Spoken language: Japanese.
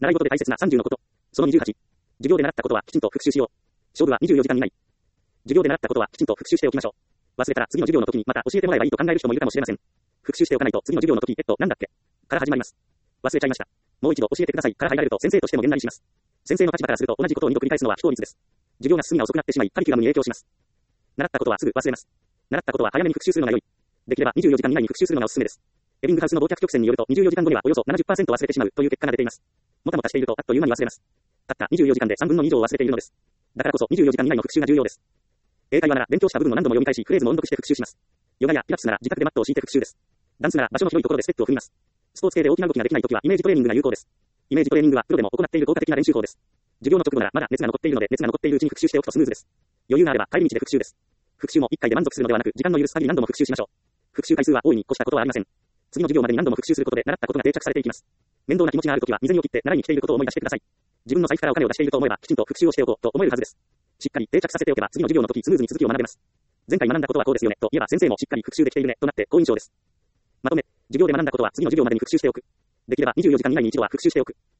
習い事で大切な30のこと。その28。授業で習ったことはきちんと復習しよう。勝負は24時間以内。授業で習ったことはきちんと復習しておきましょう。忘れたら次の授業の時にまた教えてもらえばいいと考える人もいるかもしれません。復習しておかないと次の授業の時、なんだっけから始まります。忘れちゃいました。もう一度教えてくださいから入られると先生としてもげんなりします。先生の立場からすると同じことを2度繰り返すのは非効率です。授業が進みが遅くなってしまい、カリキュラムに影響します。習ったことはすぐ忘れます。習ったことは早めに復習するのが良い。できれば24時間以内に復習するのがおすすめです。エビングハウスの忘却曲線によると24時間後にはおよそ 70% 忘れてしまうという結果が出ています。もたもたしているとあっという間に忘れます。たった24時間で3分の2以上を忘れているのです。だからこそ24時間以内の復習が重要です。英会話なら勉強した部分を何度も読み返しフレーズも音読して復習します。ヨガやピラティスなら自宅でマットを敷いて復習です。ダンスなら場所の広いところでステップを踏みます。スポーツ系で大きな動きができないときはイメージトレーニングが有効です。イメージトレーニングはプロでも行っている効果的な練習法です。授業の直後ならまだ熱が残っているので熱が残っているうちに復習しておくとスムーズです。余裕があれば帰り道で復習です。復習も1回で満足するのではなく時間の許す限り何度も復習しましょう。復習回数は大いに越したことはありません。次の授業までに何度も復習することで習ったことが定着されていきます。面倒な気持ちがあるときは水にを切って習いに来ていることを思い出してください。自分の財布からお金を出していると思えばきちんと復習をしておこうと思えるはずです。しっかり定着させておけば次の授業の時スムーズに続きを学べます。前回学んだことはこうですよねと言えば先生もしっかり復習できているねとなって好印象です。まとめ、授業で学んだことは次の授業までに復習しておく。できれば24時間以内に一度は復習しておく。